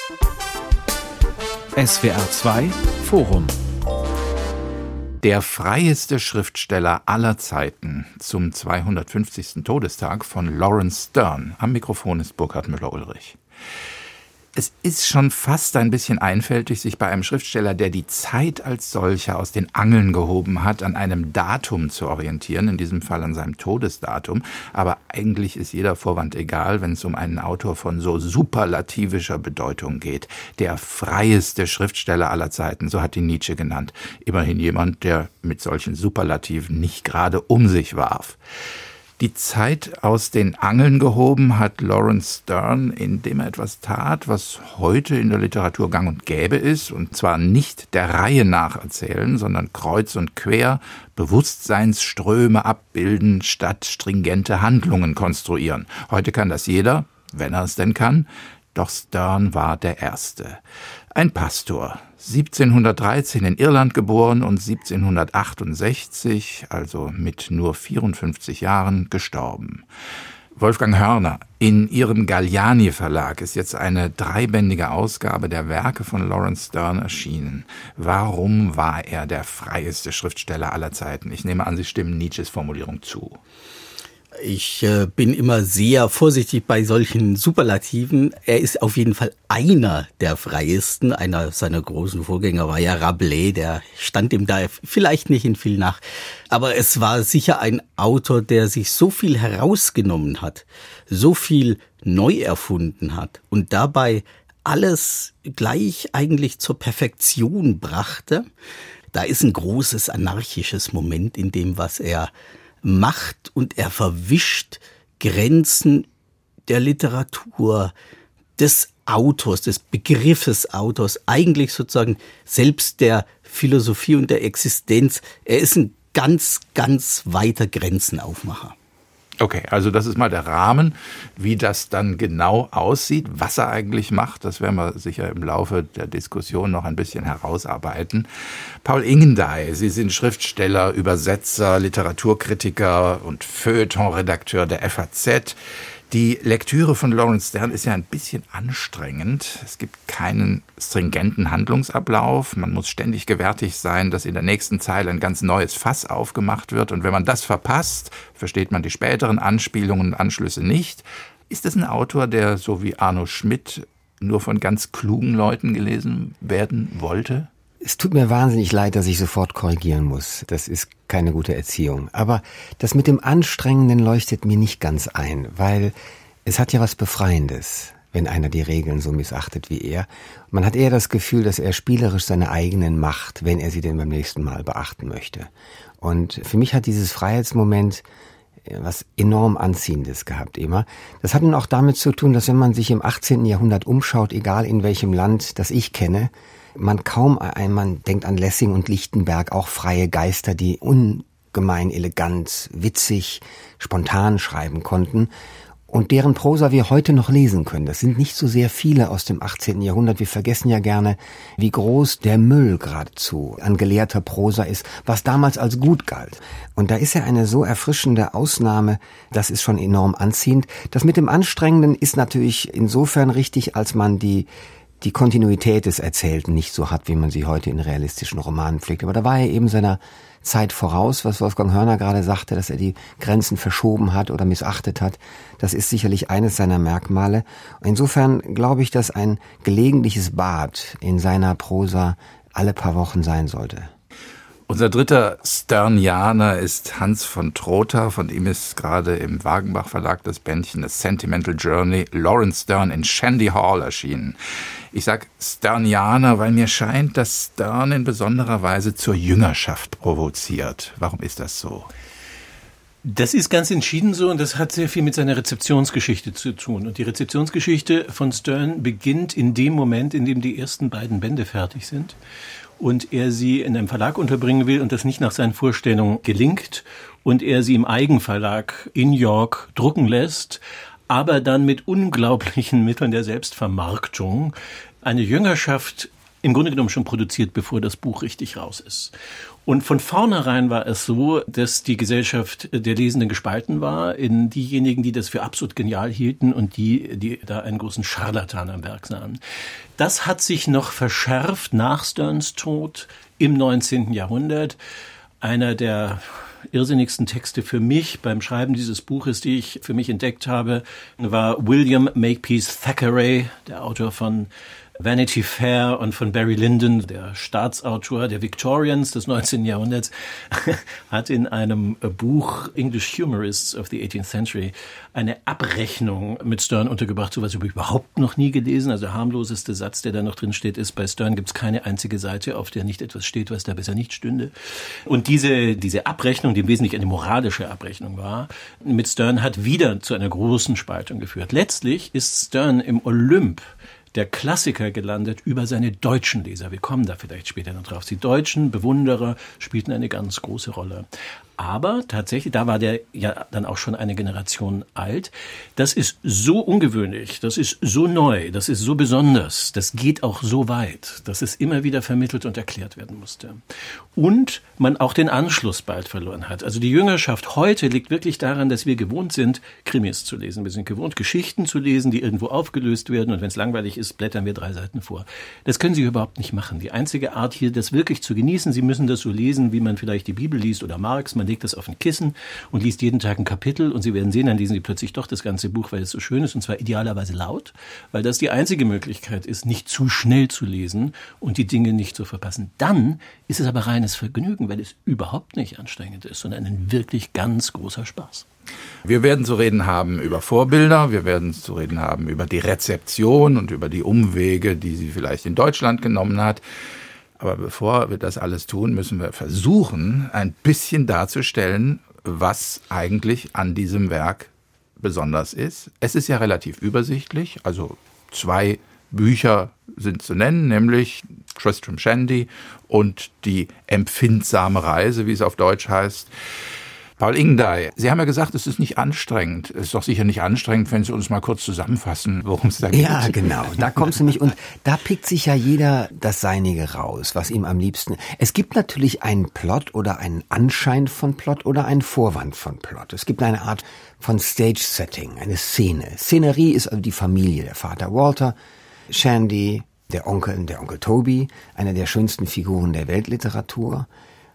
SWR 2 Forum. Der freieste Schriftsteller aller Zeiten zum 250. Todestag von Laurence Sterne. Am Mikrofon ist Burkhard Müller-Ulrich. Es ist schon fast ein bisschen einfältig, sich bei einem Schriftsteller, der die Zeit als solcher aus den Angeln gehoben hat, an einem Datum zu orientieren, in diesem Fall an seinem Todesdatum. Aber eigentlich ist jeder Vorwand egal, wenn es um einen Autor von so superlativischer Bedeutung geht. Der freieste Schriftsteller aller Zeiten, so hat ihn Nietzsche genannt. Immerhin jemand, der mit solchen Superlativen nicht gerade um sich warf. Die Zeit aus den Angeln gehoben hat Laurence Sterne, indem er etwas tat, was heute in der Literatur gang und gäbe ist, und zwar nicht der Reihe nach erzählen, sondern kreuz und quer Bewusstseinsströme abbilden, statt stringente Handlungen konstruieren. Heute kann das jeder, wenn er es denn kann, doch Sterne war der Erste. Ein Pastor, 1713 in Irland geboren und 1768, also mit nur 54 Jahren, gestorben. Wolfgang Hörner, in Ihrem Galliani Verlag ist jetzt eine 3-bändige Ausgabe der Werke von Laurence Sterne erschienen. Warum war er der freieste Schriftsteller aller Zeiten? Ich nehme an, Sie stimmen Nietzsches Formulierung zu. Ich bin immer sehr vorsichtig bei solchen Superlativen. Er ist auf jeden Fall einer der freiesten. Einer seiner großen Vorgänger war ja Rabelais, der stand ihm da vielleicht nicht in viel nach. Aber es war sicher ein Autor, der sich so viel herausgenommen hat, so viel neu erfunden hat und dabei alles gleich eigentlich zur Perfektion brachte. Da ist ein großes anarchisches Moment in dem, was er macht, und er verwischt Grenzen der Literatur, des Autors, des Begriffes Autors, eigentlich sozusagen selbst der Philosophie und der Existenz. Er ist ein ganz, ganz weiter Grenzenaufmacher. Okay, also das ist mal der Rahmen, wie das dann genau aussieht, was er eigentlich macht. Das werden wir sicher im Laufe der Diskussion noch ein bisschen herausarbeiten. Paul Ingendey, Sie sind Schriftsteller, Übersetzer, Literaturkritiker und Feuilleton-Redakteur der FAZ. Die Lektüre von Laurence Sterne ist ja ein bisschen anstrengend. Es gibt keinen stringenten Handlungsablauf. Man muss ständig gewärtig sein, dass in der nächsten Zeile ein ganz neues Fass aufgemacht wird. Und wenn man das verpasst, versteht man die späteren Anspielungen und Anschlüsse nicht. Ist das ein Autor, der, so wie Arno Schmidt, nur von ganz klugen Leuten gelesen werden wollte? Es tut mir wahnsinnig leid, dass ich sofort korrigieren muss. Das ist keine gute Erziehung. Aber das mit dem Anstrengenden leuchtet mir nicht ganz ein, weil es hat ja was Befreiendes, wenn einer die Regeln so missachtet wie er. Man hat eher das Gefühl, dass er spielerisch seine eigenen macht, wenn er sie denn beim nächsten Mal beachten möchte. Und für mich hat dieses Freiheitsmoment was enorm Anziehendes gehabt immer. Das hat nun auch damit zu tun, dass wenn man sich im 18. Jahrhundert umschaut, egal in welchem Land, das ich kenne, man denkt an Lessing und Lichtenberg, auch freie Geister, die ungemein elegant, witzig, spontan schreiben konnten und deren Prosa wir heute noch lesen können. Das sind nicht so sehr viele aus dem 18. Jahrhundert. Wir vergessen ja gerne, wie groß der Müll geradezu an gelehrter Prosa ist, was damals als gut galt. Und da ist ja eine so erfrischende Ausnahme, das ist schon enorm anziehend. Das mit dem Anstrengenden ist natürlich insofern richtig, als man die Kontinuität des Erzählten nicht so hat, wie man sie heute in realistischen Romanen pflegt. Aber da war er eben seiner Zeit voraus, was Wolfgang Hörner gerade sagte, dass er die Grenzen verschoben hat oder missachtet hat. Das ist sicherlich eines seiner Merkmale. Insofern glaube ich, dass ein gelegentliches Bad in seiner Prosa alle paar Wochen sein sollte. Unser dritter Sternianer ist Hans von Trotha. Von ihm ist gerade im Wagenbach Verlag das Bändchen A Sentimental Journey Laurence Sterne in Shandy Hall erschienen. Ich sage Sternianer, weil mir scheint, dass Sterne in besonderer Weise zur Jüngerschaft provoziert. Warum ist das so? Das ist ganz entschieden so, und das hat sehr viel mit seiner Rezeptionsgeschichte zu tun. Und die Rezeptionsgeschichte von Sterne beginnt in dem Moment, in dem die ersten beiden Bände fertig sind und er sie in einem Verlag unterbringen will und das nicht nach seinen Vorstellungen gelingt und er sie im Eigenverlag in York drucken lässt, aber dann mit unglaublichen Mitteln der Selbstvermarktung eine Jüngerschaft im Grunde genommen schon produziert, bevor das Buch richtig raus ist. Und von vornherein war es so, dass die Gesellschaft der Lesenden gespalten war in diejenigen, die das für absolut genial hielten und die da einen großen Scharlatan am Werk sahen. Das hat sich noch verschärft nach Sterns Tod im 19. Jahrhundert. Einer der irrsinnigsten Texte für mich beim Schreiben dieses Buches, die ich für mich entdeckt habe, war William Makepeace Thackeray, der Autor von Vanity Fair und von Barry Lyndon, der Staatsautor der Victorians des 19. Jahrhunderts, hat in einem Buch English Humorists of the 18th Century eine Abrechnung mit Sterne untergebracht, sowas habe ich überhaupt noch nie gelesen. Also der harmloseste Satz, der da noch drin steht, ist, bei Sterne gibt es keine einzige Seite, auf der nicht etwas steht, was da besser nicht stünde. Und diese Abrechnung, die im Wesentlichen eine moralische Abrechnung war, mit Sterne hat wieder zu einer großen Spaltung geführt. Letztlich ist Sterne im Olymp der Klassiker gelandet über seine deutschen Leser. Wir kommen da vielleicht später noch drauf. Die deutschen Bewunderer spielten eine ganz große Rolle. Aber tatsächlich, da war der ja dann auch schon eine Generation alt. Das ist so ungewöhnlich, das ist so neu, das ist so besonders, das geht auch so weit, dass es immer wieder vermittelt und erklärt werden musste. Und man auch den Anschluss bald verloren hat. Also die Jüngerschaft heute liegt wirklich daran, dass wir gewohnt sind, Krimis zu lesen. Wir sind gewohnt, Geschichten zu lesen, die irgendwo aufgelöst werden. Und wenn es langweilig ist, blättern wir 3 Seiten vor. Das können Sie überhaupt nicht machen. Die einzige Art hier, das wirklich zu genießen, Sie müssen das so lesen, wie man vielleicht die Bibel liest oder Marx. Man legt das auf ein Kissen und liest jeden Tag ein Kapitel und Sie werden sehen, dann lesen Sie plötzlich doch das ganze Buch, weil es so schön ist und zwar idealerweise laut, weil das die einzige Möglichkeit ist, nicht zu schnell zu lesen und die Dinge nicht zu verpassen. Dann ist es aber reines Vergnügen, weil es überhaupt nicht anstrengend ist, sondern ein wirklich ganz großer Spaß. Wir werden zu reden haben über Vorbilder, wir werden zu reden haben über die Rezeption und über die Umwege, die sie vielleicht in Deutschland genommen hat. Aber bevor wir das alles tun, müssen wir versuchen, ein bisschen darzustellen, was eigentlich an diesem Werk besonders ist. Es ist ja relativ übersichtlich, also 2 Bücher sind zu nennen, nämlich Tristram Shandy und die empfindsame Reise, wie es auf Deutsch heißt. Paul Ingday, Sie haben ja gesagt, es ist nicht anstrengend. Es ist doch sicher nicht anstrengend, wenn Sie uns mal kurz zusammenfassen, worum es da geht. Ja, genau. Da kommst du nämlich, und da pickt sich ja jeder das Seinige raus, was ihm am liebsten. Es gibt natürlich einen Plot oder einen Anschein von Plot oder einen Vorwand von Plot. Es gibt eine Art von Stage-Setting, eine Szene. Szenerie ist also die Familie, der Vater Walter, Shandy, der Onkel Toby, einer der schönsten Figuren der Weltliteratur.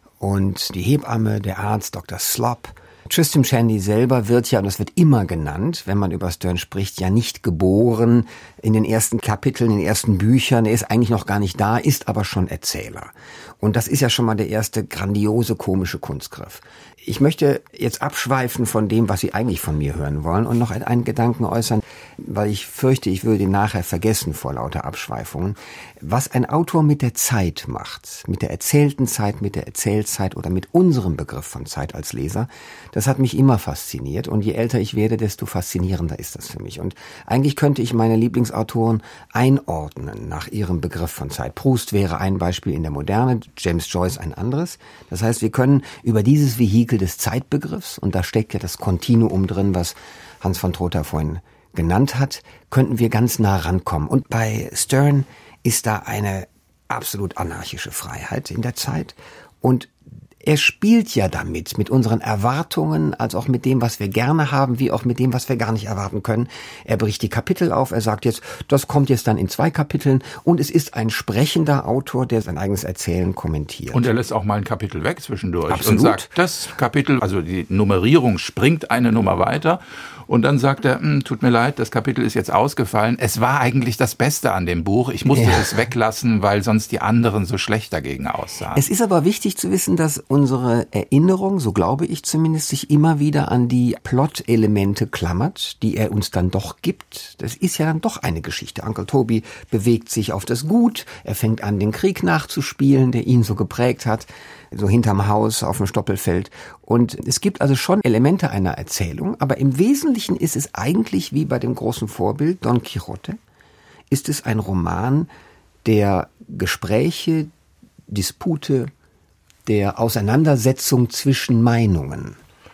Und die Hebamme, der Arzt, Dr. Slop. Tristram Shandy selber wird ja, und das wird immer genannt, wenn man über Sterne spricht, ja nicht geboren in den ersten Kapiteln, in den ersten Büchern. Er ist eigentlich noch gar nicht da, ist aber schon Erzähler. Und das ist ja schon mal der erste grandiose komische Kunstgriff. Ich möchte jetzt abschweifen von dem, was Sie eigentlich von mir hören wollen und noch einen Gedanken äußern, weil ich fürchte, ich würde ihn nachher vergessen vor lauter Abschweifungen. Was ein Autor mit der Zeit macht, mit der erzählten Zeit, mit der Erzählzeit oder mit unserem Begriff von Zeit als Leser, das hat mich immer fasziniert. Und je älter ich werde, desto faszinierender ist das für mich. Und eigentlich könnte ich meine Lieblingsautoren einordnen nach ihrem Begriff von Zeit. Proust wäre ein Beispiel in der Moderne, James Joyce ein anderes. Das heißt, wir können über dieses Vehikel des Zeitbegriffs, und da steckt ja das Kontinuum drin, was Hans von Trotha vorhin genannt hat, könnten wir ganz nah rankommen. Und bei Sterne ist da eine absolut anarchische Freiheit in der Zeit. Und er spielt ja damit, mit unseren Erwartungen, als auch mit dem, was wir gerne haben, wie auch mit dem, was wir gar nicht erwarten können. Er bricht die Kapitel auf, er sagt jetzt, das kommt jetzt dann in 2 Kapiteln, und es ist ein sprechender Autor, der sein eigenes Erzählen kommentiert. Und er lässt auch mal ein Kapitel weg zwischendurch. Absolut. Und sagt, das Kapitel, also die Nummerierung springt eine Nummer weiter. Und dann sagt er, tut mir leid, das Kapitel ist jetzt ausgefallen. Es war eigentlich das Beste an dem Buch. Ich musste es weglassen, weil sonst die anderen so schlecht dagegen aussahen. Es ist aber wichtig zu wissen, dass unsere Erinnerung, so glaube ich zumindest, sich immer wieder an die Plot-Elemente klammert, die er uns dann doch gibt. Das ist ja dann doch eine Geschichte. Onkel Toby bewegt sich auf das Gut. Er fängt an, den Krieg nachzuspielen, der ihn so geprägt hat. So hinterm Haus auf dem Stoppelfeld. Und es gibt also schon Elemente einer Erzählung, aber im Wesentlichen ist es eigentlich wie bei dem großen Vorbild Don Quixote, ist es ein Roman der Gespräche, Dispute, der Auseinandersetzung zwischen Meinungen.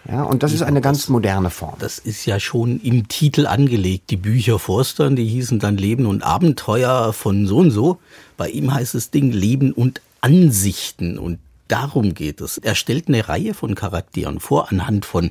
Ja, und das ist eine ganz moderne Form. Das ist ja schon im Titel angelegt. Die Bücher Forstern, die hießen dann Leben und Abenteuer von so und so. Bei ihm heißt das Ding Leben und Ansichten. Und darum geht es. Er stellt eine Reihe von Charakteren vor, anhand von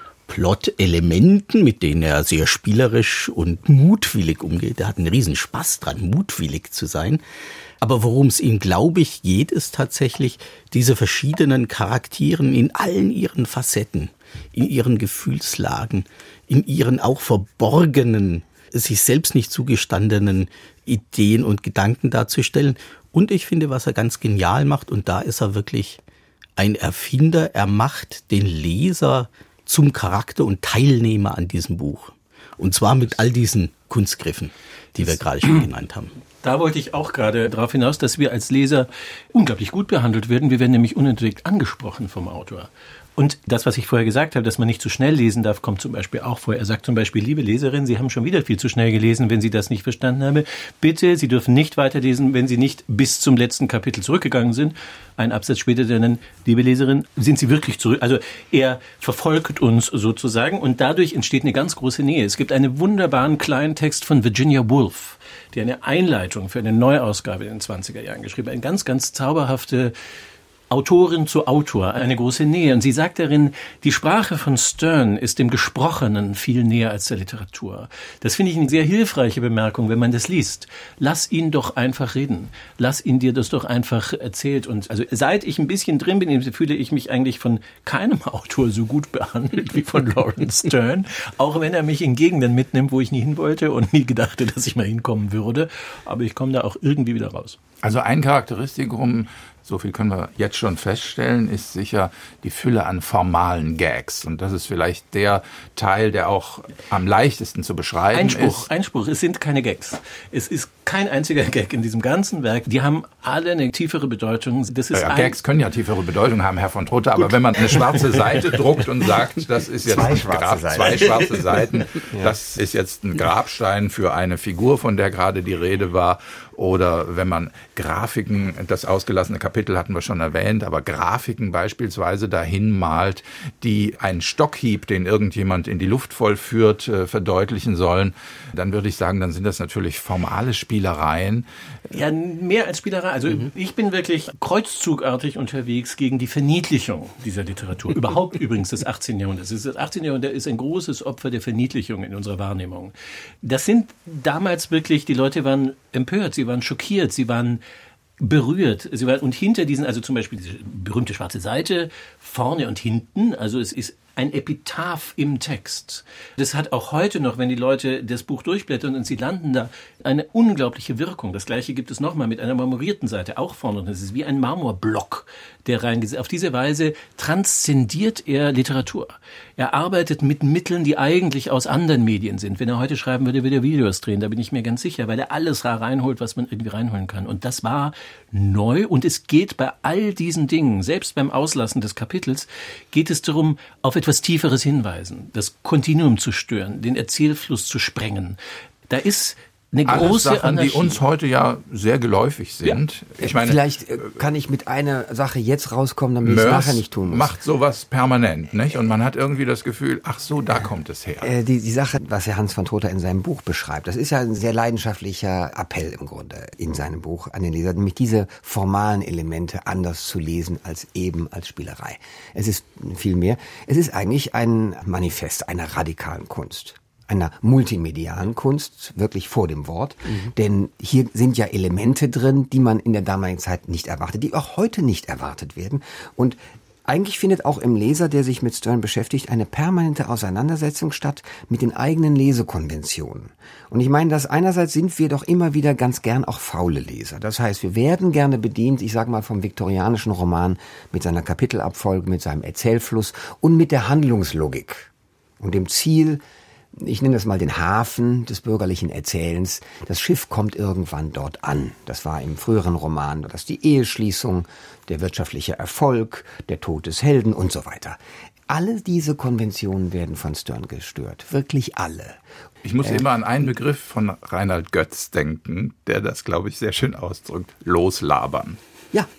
Plot-Elementen, mit denen er sehr spielerisch und mutwillig umgeht. Er hat einen riesen Spaß dran, mutwillig zu sein. Aber worum es ihm, glaube ich, geht, ist tatsächlich diese verschiedenen Charakteren in allen ihren Facetten, in ihren Gefühlslagen, in ihren auch verborgenen, sich selbst nicht zugestandenen Ideen und Gedanken darzustellen. Und ich finde, was er ganz genial macht, und da ist er wirklich ein Erfinder, er macht den Leser zum Charakter und Teilnehmer an diesem Buch. Und zwar mit all diesen Kunstgriffen, die wir gerade schon genannt haben. Da wollte ich auch gerade darauf hinaus, dass wir als Leser unglaublich gut behandelt werden. Wir werden nämlich unentwegt angesprochen vom Autor. Und das, was ich vorher gesagt habe, dass man nicht zu schnell lesen darf, kommt zum Beispiel auch vor. Er sagt zum Beispiel, liebe Leserin, Sie haben schon wieder viel zu schnell gelesen, wenn Sie das nicht verstanden haben. Bitte, Sie dürfen nicht weiterlesen, wenn Sie nicht bis zum letzten Kapitel zurückgegangen sind. Ein Absatz später dann, liebe Leserin, sind Sie wirklich zurück? Also er verfolgt uns sozusagen und dadurch entsteht eine ganz große Nähe. Es gibt einen wunderbaren kleinen Text von Virginia Woolf, die eine Einleitung für eine Neuausgabe in den 20er Jahren geschrieben hat. Eine ganz, ganz zauberhafte Autorin zu Autor, eine große Nähe. Und sie sagt darin, die Sprache von Stern ist dem Gesprochenen viel näher als der Literatur. Das finde ich eine sehr hilfreiche Bemerkung, wenn man das liest. Lass ihn doch einfach reden. Lass ihn dir das doch einfach erzählt. Und also seit ich ein bisschen drin bin, fühle ich mich eigentlich von keinem Autor so gut behandelt wie von Lawrence Stern. Auch wenn er mich in Gegenden mitnimmt, wo ich nie hin wollte und nie gedachte, dass ich mal hinkommen würde. Aber ich komme da auch irgendwie wieder raus. Also ein Charakteristikum, so viel können wir jetzt schon feststellen, ist sicher die Fülle an formalen Gags. Und das ist vielleicht der Teil, der auch am leichtesten zu beschreiben ist. Einspruch, es sind keine Gags. Es ist kein einziger Gag in diesem ganzen Werk. Die haben alle eine tiefere Bedeutung. Das ist Gags können ja tiefere Bedeutung haben, Herr von Trotha, aber wenn man eine schwarze Seite druckt und sagt, das ist jetzt zwei schwarze Seiten, das ist jetzt ein Grabstein für eine Figur, von der gerade die Rede war, oder wenn man Grafiken, das ausgelassene Kapitel hatten wir schon erwähnt, aber Grafiken beispielsweise dahin malt, die einen Stockhieb, den irgendjemand in die Luft vollführt, verdeutlichen sollen, dann würde ich sagen, dann sind das natürlich formale Spielereien. Ja, mehr als Spielerei. Also ich bin wirklich kreuzzugartig unterwegs gegen die Verniedlichung dieser Literatur. Überhaupt übrigens des 18. Jahrhunderts. Das 18. Jahrhundert ist ein großes Opfer der Verniedlichung in unserer Wahrnehmung. Das sind damals wirklich, die Leute waren empört, sie waren schockiert, sie waren berührt. Und hinter diesen, also zum Beispiel diese berühmte schwarze Seite, vorne und hinten, also es ist ein Epitaph im Text. Das hat auch heute noch, wenn die Leute das Buch durchblättern und sie landen da, eine unglaubliche Wirkung. Das Gleiche gibt es nochmal mit einer marmorierten Seite, auch vorne. Und es ist wie ein Marmorblock, der reingesetzt. Auf diese Weise transzendiert er Literatur. Er arbeitet mit Mitteln, die eigentlich aus anderen Medien sind. Wenn er heute schreiben würde, würde er Videos drehen, da bin ich mir ganz sicher, weil er alles reinholt, was man irgendwie reinholen kann. Und das war neu und es geht bei all diesen Dingen, selbst beim Auslassen des Kapitels, geht es darum, auf etwas Tieferes hinweisen, das Kontinuum zu stören, den Erzählfluss zu sprengen. Da ist eine große Sachen, Anarchie, die uns heute ja sehr geläufig sind. Ja. Ich meine, vielleicht kann ich mit einer Sache jetzt rauskommen, damit ich es nachher nicht tun muss. Macht sowas permanent, nicht? Und man hat irgendwie das Gefühl, ach so, da kommt es her. Die Sache, was Herr Hans von Trotha in seinem Buch beschreibt, das ist ja ein sehr leidenschaftlicher Appell im Grunde in seinem Buch an den Leser, nämlich diese formalen Elemente anders zu lesen als eben als Spielerei. Es ist viel mehr. Es ist eigentlich ein Manifest einer radikalen Kunst. Einer multimedialen Kunst, wirklich vor dem Wort. Denn hier sind ja Elemente drin, die man in der damaligen Zeit nicht erwartet, die auch heute nicht erwartet werden. Und eigentlich findet auch im Leser, der sich mit Stern beschäftigt, eine permanente Auseinandersetzung statt mit den eigenen Lesekonventionen. Und ich meine, dass einerseits sind wir doch immer wieder ganz gern auch faule Leser. Das heißt, wir werden gerne bedient, ich sage mal vom viktorianischen Roman, mit seiner Kapitelabfolge, mit seinem Erzählfluss und mit der Handlungslogik und dem Ziel, ich nenne das mal den Hafen des bürgerlichen Erzählens. Das Schiff kommt irgendwann dort an. Das war im früheren Roman, das die Eheschließung, der wirtschaftliche Erfolg, der Tod des Helden und so weiter. Alle diese Konventionen werden von Stern gestört. Wirklich alle. Ich muss immer an einen Begriff von Reinhard Götz denken, der das, glaube ich, sehr schön ausdrückt. Loslabern. Ja.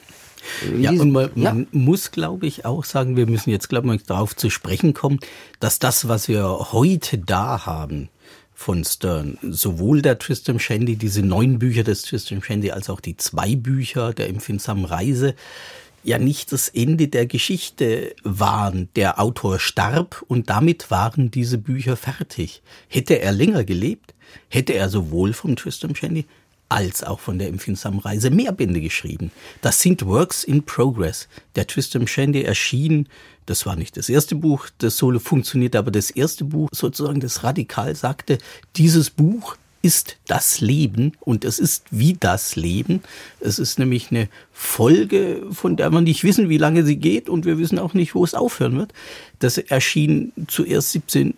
Ja, und man muss, glaube ich, auch sagen, wir müssen jetzt, glaube ich, darauf zu sprechen kommen, dass das, was wir heute da haben von Stern, sowohl der Tristram Shandy, diese 9 Bücher des Tristram Shandy, als auch die 2 Bücher der empfindsamen Reise, ja nicht das Ende der Geschichte waren. Der Autor starb und damit waren diese Bücher fertig. Hätte er länger gelebt, hätte er sowohl vom Tristram Shandy als auch von der empfindsamen Reise mehr Bände geschrieben. Das sind Works in Progress. Der Tristram Shandy erschien, das war nicht das erste Buch, das so funktioniert, aber das erste Buch sozusagen, das radikal sagte, dieses Buch ist das Leben und es ist wie das Leben. Es ist nämlich eine Folge, von der wir nicht wissen, wie lange sie geht und wir wissen auch nicht, wo es aufhören wird. Das erschien zuerst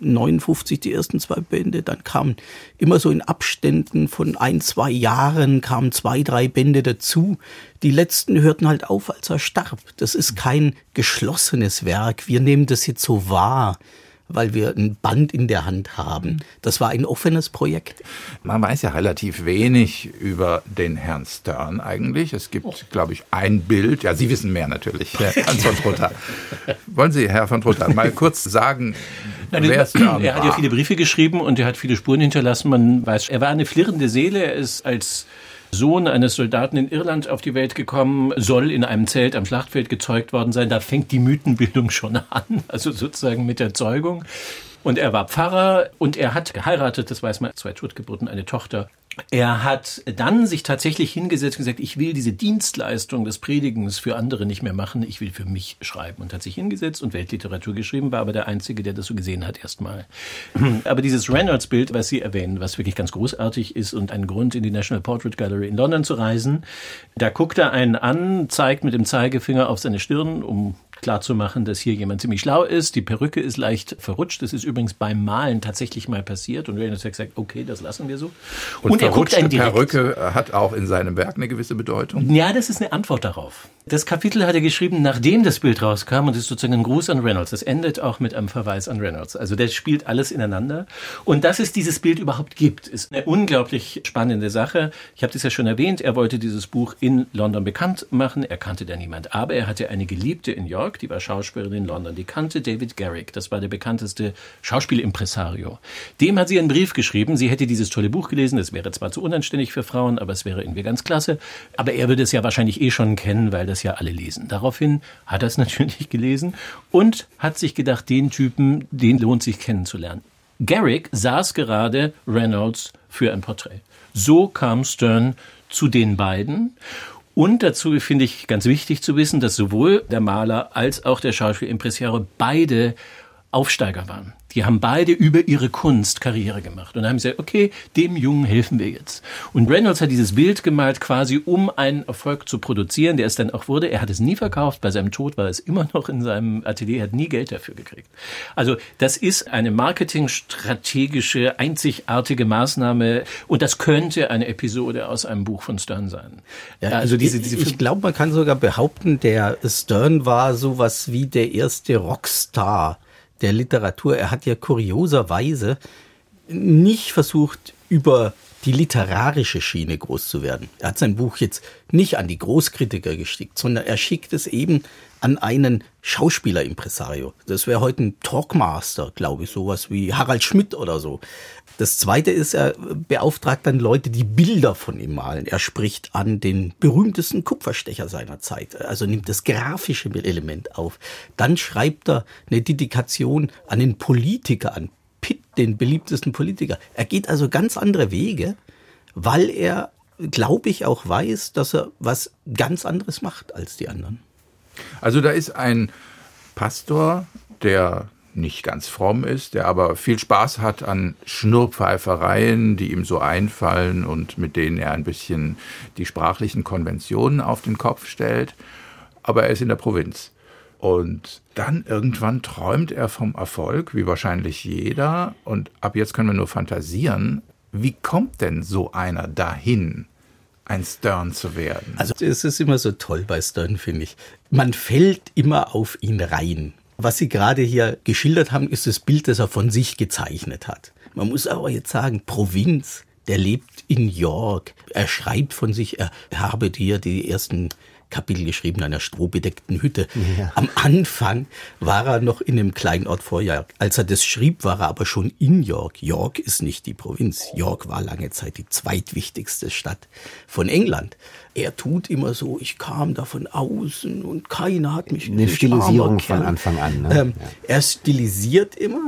1759, die ersten 2 Bände, dann kamen immer so in Abständen von 1-2 Jahren kamen 2-3 Bände dazu. Die letzten hörten halt auf, als er starb. Das ist kein geschlossenes Werk. Wir nehmen das jetzt so wahr, weil wir ein Band in der Hand haben. Das war ein offenes Projekt. Man weiß ja relativ wenig über den Herrn Stern eigentlich. Es gibt, glaube ich, ein Bild. Ja, Sie wissen mehr natürlich, Herr von Trotha. Wollen Sie, Herr von Trotha, mal kurz sagen, wer Stern war? Er hat ja viele Briefe geschrieben und er hat viele Spuren hinterlassen. Man weiß, er war eine flirrende Seele. Er ist als Sohn eines Soldaten in Irland auf die Welt gekommen, soll in einem Zelt am Schlachtfeld gezeugt worden sein. Da fängt die Mythenbildung schon an, also sozusagen mit der Zeugung. Und er war Pfarrer und er hat geheiratet, das weiß man, 2 Totgeburten, eine Tochter. Er hat dann sich tatsächlich hingesetzt und gesagt, ich will diese Dienstleistung des Predigens für andere nicht mehr machen, ich will für mich schreiben. Und hat sich hingesetzt und Weltliteratur geschrieben, war aber der Einzige, der das so gesehen hat erstmal. Aber dieses Reynolds-Bild, was Sie erwähnen, was wirklich ganz großartig ist und ein Grund, in die National Portrait Gallery in London zu reisen, da guckt er einen an, zeigt mit dem Zeigefinger auf seine Stirn, um klarzumachen, dass hier jemand ziemlich schlau ist. Die Perücke ist leicht verrutscht. Das ist übrigens beim Malen tatsächlich mal passiert. Und Reynolds hat gesagt, okay, das lassen wir so. Und er guckt einen direkt. Perücke hat auch in seinem Werk eine gewisse Bedeutung. Ja, das ist eine Antwort darauf. Das Kapitel hat er geschrieben, nachdem das Bild rauskam. Und das ist sozusagen ein Gruß an Reynolds. Das endet auch mit einem Verweis an Reynolds. Also das spielt alles ineinander. Und dass es dieses Bild überhaupt gibt, ist eine unglaublich spannende Sache. Ich habe das ja schon erwähnt. Er wollte dieses Buch in London bekannt machen. Er kannte da niemand. Aber er hatte eine Geliebte in York, die war Schauspielerin in London. Die kannte David Garrick. Das war der bekannteste Schauspielimpresario. Dem hat sie einen Brief geschrieben. Sie hätte dieses tolle Buch gelesen. Das wäre zwar zu unanständig für Frauen, aber es wäre irgendwie ganz klasse. Aber er würde es ja wahrscheinlich schon kennen, weil das ja alle lesen. Daraufhin hat er es natürlich gelesen und hat sich gedacht, den Typen, den lohnt sich kennenzulernen. Garrick saß gerade Reynolds für ein Porträt. So kam Stern zu den beiden. Und dazu finde ich ganz wichtig zu wissen, dass sowohl der Maler als auch der Schauspielimpresario beide Aufsteiger waren. Die haben beide über ihre Kunst Karriere gemacht. Und dann haben sie gesagt, okay, dem Jungen helfen wir jetzt. Und Reynolds hat dieses Bild gemalt, quasi um einen Erfolg zu produzieren, der es dann auch wurde. Er hat es nie verkauft. Bei seinem Tod war es immer noch in seinem Atelier. Er hat nie Geld dafür gekriegt. Also das ist eine marketingstrategische, einzigartige Maßnahme. Und das könnte eine Episode aus einem Buch von Stern sein. Ja, also ich glaube, man kann sogar behaupten, der Stern war sowas wie der erste Rockstar der Literatur. Er hat ja kurioserweise nicht versucht, über die literarische Schiene groß zu werden. Er hat sein Buch jetzt nicht an die Großkritiker geschickt, sondern er schickt es eben an einen Schauspieler-Impresario. Das wäre heute ein Talkmaster, glaube ich, sowas wie Harald Schmidt oder so. Das Zweite ist, er beauftragt dann Leute, die Bilder von ihm malen. Er spricht an den berühmtesten Kupferstecher seiner Zeit, also nimmt das grafische Element auf. Dann schreibt er eine Dedikation an den Politiker, an Pitt, den beliebtesten Politiker. Er geht also ganz andere Wege, weil er, glaube ich, auch weiß, dass er was ganz anderes macht als die anderen. Also da ist ein Pastor, der nicht ganz fromm ist, der aber viel Spaß hat an Schnurrpfeifereien, die ihm so einfallen und mit denen er ein bisschen die sprachlichen Konventionen auf den Kopf stellt. Aber er ist in der Provinz. Und dann irgendwann träumt er vom Erfolg, wie wahrscheinlich jeder. Und ab jetzt können wir nur fantasieren, wie kommt denn so einer dahin, ein Stern zu werden? Also es ist immer so toll bei Stern, finde ich. Man fällt immer auf ihn rein. Was Sie gerade hier geschildert haben, ist das Bild, das er von sich gezeichnet hat. Man muss aber jetzt sagen, Provinz, Der lebt in York. Er schreibt von sich, er habe hier die ersten Kapitel geschrieben in einer strohbedeckten Hütte. Ja. Am Anfang war er noch in einem kleinen Ort vor York. Als er das schrieb, war er aber schon in York. York ist nicht die Provinz. York war lange Zeit die zweitwichtigste Stadt von England. Er tut immer so, ich kam da von außen und keiner hat mich... Eine Stilisierung von Anfang an. Ne? Er stilisiert immer.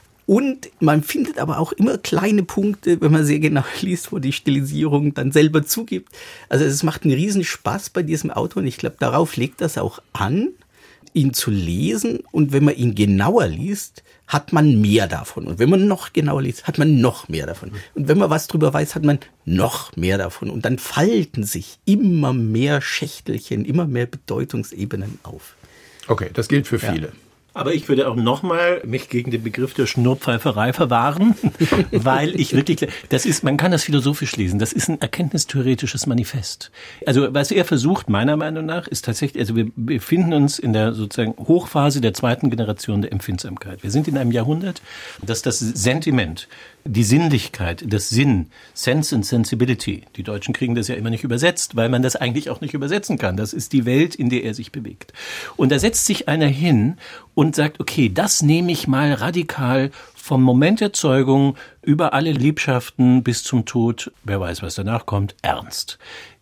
Und man findet aber auch immer kleine Punkte, wenn man sehr genau liest, wo die Stilisierung dann selber zugibt. Also es macht einen riesen Spaß bei diesem Autor und ich glaube, darauf legt das auch an, ihn zu lesen. Und wenn man ihn genauer liest, hat man mehr davon. Und wenn man noch genauer liest, hat man noch mehr davon. Und wenn man was drüber weiß, hat man noch mehr davon. Und dann falten sich immer mehr Schächtelchen, immer mehr Bedeutungsebenen auf. Okay, das gilt für viele. Ja. Aber ich würde auch nochmal mich gegen den Begriff der Schnurrpfeiferei verwahren, weil ich wirklich, man kann das philosophisch lesen, das ist ein erkenntnistheoretisches Manifest. Also was er versucht, meiner Meinung nach, ist tatsächlich, also wir befinden uns in der sozusagen Hochphase der zweiten Generation der Empfindsamkeit. Wir sind in einem Jahrhundert, das Sentiment, die Sinnlichkeit, das Sinn, Sense and Sensibility. Die Deutschen kriegen das ja immer nicht übersetzt, weil man das eigentlich auch nicht übersetzen kann. Das ist die Welt, in der er sich bewegt. Und da setzt sich einer hin und sagt, okay, das nehme ich mal radikal vom Moment der Zeugung über alle Liebschaften bis zum Tod, wer weiß, was danach kommt, ernst.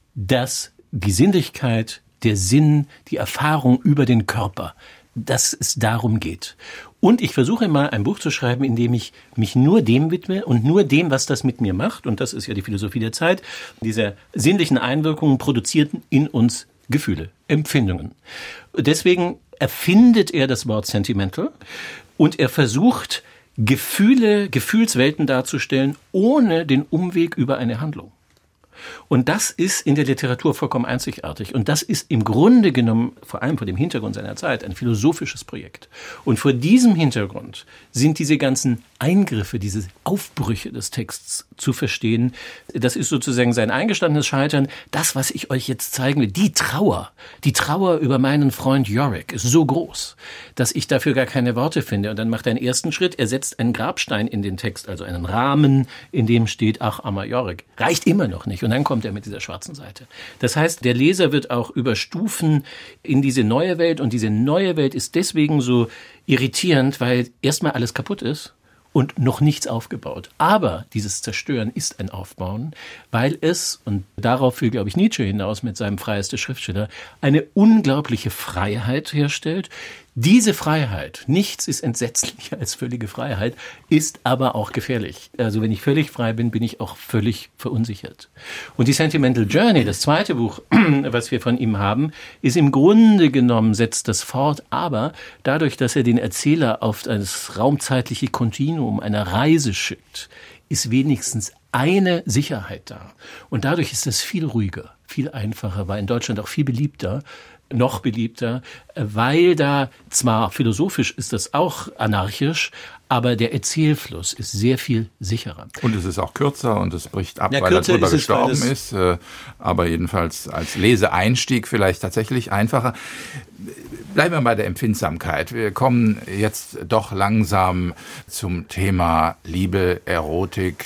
Dass die Sinnlichkeit, der Sinn, die Erfahrung über den Körper, dass es darum geht. Und ich versuche mal ein Buch zu schreiben, in dem ich mich nur dem widme und nur dem, was das mit mir macht. Und das ist ja die Philosophie der Zeit. Diese sinnlichen Einwirkungen produzierten in uns Gefühle, Empfindungen. Deswegen erfindet er das Wort sentimental und er versucht, Gefühle, Gefühlswelten darzustellen, ohne den Umweg über eine Handlung. Und das ist in der Literatur vollkommen einzigartig. Und das ist im Grunde genommen, vor allem vor dem Hintergrund seiner Zeit, ein philosophisches Projekt. Und vor diesem Hintergrund sind diese ganzen Eingriffe, diese Aufbrüche des Texts zu verstehen. Das ist sozusagen sein eingestandenes Scheitern. Das, was ich euch jetzt zeigen will, die Trauer über meinen Freund Yorick ist so groß, dass ich dafür gar keine Worte finde. Und dann macht er einen ersten Schritt. Er setzt einen Grabstein in den Text, also einen Rahmen, in dem steht, ach, armer Yorick. Reicht immer noch nicht. Und dann kommt er mit dieser schwarzen Seite. Das heißt, der Leser wird auch über Stufen in diese neue Welt. Und diese neue Welt ist deswegen so irritierend, weil erstmal alles kaputt ist und noch nichts aufgebaut. Aber dieses Zerstören ist ein Aufbauen, weil es, und darauf will, glaube ich, Nietzsche hinaus mit seinem Freieste Schriftsteller, eine unglaubliche Freiheit herstellt. Diese Freiheit, nichts ist entsetzlicher als völlige Freiheit, ist aber auch gefährlich. Also wenn ich völlig frei bin, bin ich auch völlig verunsichert. Und die Sentimental Journey, das zweite Buch, was wir von ihm haben, ist im Grunde genommen, setzt das fort, aber dadurch, dass er den Erzähler auf das raumzeitliche Kontinuum einer Reise schickt, ist wenigstens eine Sicherheit da. Und dadurch ist das viel ruhiger, viel einfacher, war in Deutschland auch viel beliebter, noch beliebter, weil da zwar philosophisch ist das auch anarchisch, aber der Erzählfluss ist sehr viel sicherer. Und es ist auch kürzer und es bricht ab, weil er drüber gestorben ist. Aber jedenfalls als Leseeinstieg vielleicht tatsächlich einfacher. Bleiben wir bei der Empfindsamkeit. Wir kommen jetzt doch langsam zum Thema Liebe, Erotik,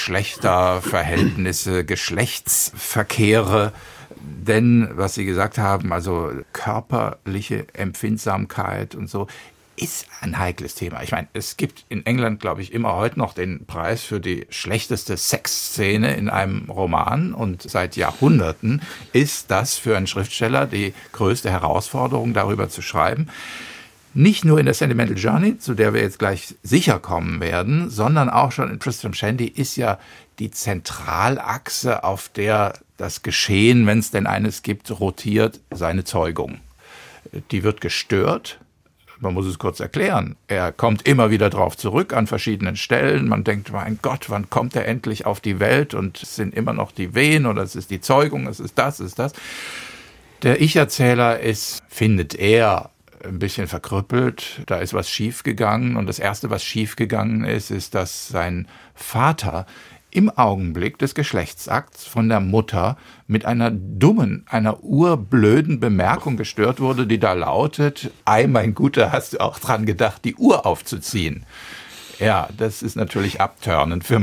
Geschlechterverhältnisse, Geschlechtsverkehre. Denn, was Sie gesagt haben, also körperliche Empfindsamkeit und so, ist ein heikles Thema. Ich meine, es gibt in England, glaube ich, immer heute noch den Preis für die schlechteste Sexszene in einem Roman. Und seit Jahrhunderten ist das für einen Schriftsteller die größte Herausforderung, darüber zu schreiben. Nicht nur in der Sentimental Journey, zu der wir jetzt gleich sicher kommen werden, sondern auch schon in Tristram Shandy ist ja die Zentralachse, auf der das Geschehen, wenn es denn eines gibt, rotiert, seine Zeugung. Die wird gestört. Man muss es kurz erklären. Er kommt immer wieder drauf zurück an verschiedenen Stellen. Man denkt, mein Gott, wann kommt er endlich auf die Welt? Und es sind immer noch die Wehen oder es ist die Zeugung, es ist das, es ist das. Der Ich-Erzähler ist, findet er, ein bisschen verkrüppelt. Da ist was schiefgegangen. Und das Erste, was schiefgegangen ist, dass sein Vater im Augenblick des Geschlechtsakts von der Mutter mit einer dummen, einer urblöden Bemerkung gestört wurde, die da lautet, ei, mein Guter, hast du auch dran gedacht, die Uhr aufzuziehen? Ja, das ist natürlich abtörnend für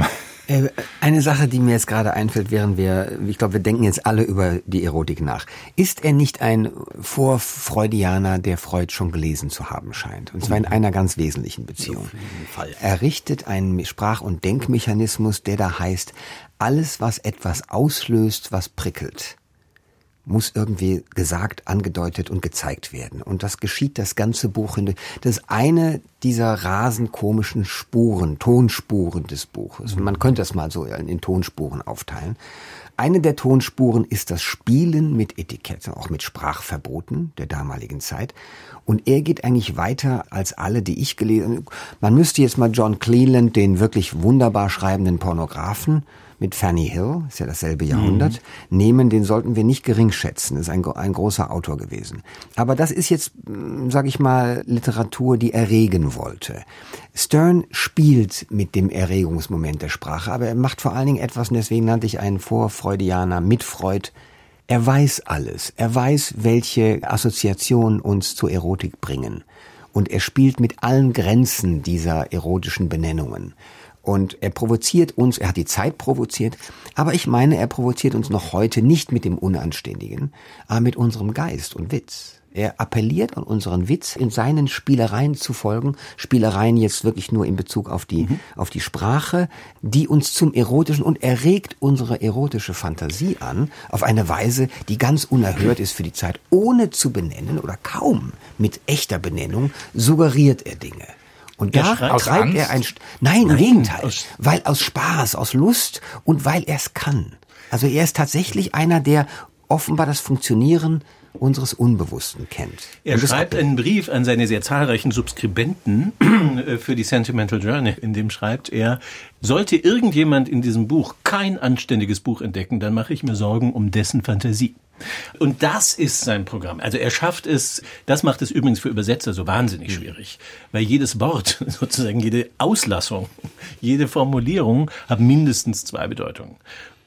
Eine Sache, die mir jetzt gerade einfällt, ich glaube, wir denken jetzt alle über die Erotik nach. Ist er nicht ein Vorfreudianer, der Freud schon gelesen zu haben scheint? Und zwar in einer ganz wesentlichen Beziehung. Auf jeden Fall. Er richtet einen Sprach- und Denkmechanismus, der da heißt, alles, was etwas auslöst, was prickelt, muss irgendwie gesagt, angedeutet und gezeigt werden. Und das geschieht das ganze Buch hindurch. Das ist eine dieser rasend komischen Spuren, Tonspuren des Buches. Man könnte das mal so in Tonspuren aufteilen. Eine der Tonspuren ist das Spielen mit Etikette, auch mit Sprachverboten der damaligen Zeit. Und er geht eigentlich weiter als alle, die ich gelesen habe. Man müsste jetzt mal John Cleland, den wirklich wunderbar schreibenden Pornografen, mit Fanny Hill, ist ja dasselbe Jahrhundert, nehmen, den sollten wir nicht gering schätzen. Ist ein großer Autor gewesen. Aber das ist jetzt, sage ich mal, Literatur, die erregen wollte. Stern spielt mit dem Erregungsmoment der Sprache, aber er macht vor allen Dingen etwas, und deswegen nannte ich einen Vorfreudianer mit Freud. Er weiß alles. Er weiß, welche Assoziationen uns zur Erotik bringen. Und er spielt mit allen Grenzen dieser erotischen Benennungen. Und er provoziert uns, er hat die Zeit provoziert, aber ich meine, er provoziert uns noch heute nicht mit dem Unanständigen, aber mit unserem Geist und Witz. Er appelliert an unseren Witz, in seinen Spielereien zu folgen, Spielereien jetzt wirklich nur in Bezug auf die Sprache, die uns zum Erotischen, und er regt unsere erotische Fantasie an, auf eine Weise, die ganz unerhört ist für die Zeit, ohne zu benennen oder kaum mit echter Benennung, suggeriert er Dinge. Und da treibt er Nein, im Gegenteil. Weil aus Spaß, aus Lust und weil er es kann. Also er ist tatsächlich einer, der offenbar das Funktionieren unseres Unbewussten kennt. Er schreibt einen Brief an seine sehr zahlreichen Subskribenten für die Sentimental Journey, in dem schreibt er, sollte irgendjemand in diesem Buch kein anständiges Buch entdecken, dann mache ich mir Sorgen um dessen Fantasie. Und das ist sein Programm. Also er schafft es, das macht es übrigens für Übersetzer so wahnsinnig schwierig, weil jedes Wort, sozusagen jede Auslassung, jede Formulierung hat mindestens 2 Bedeutungen.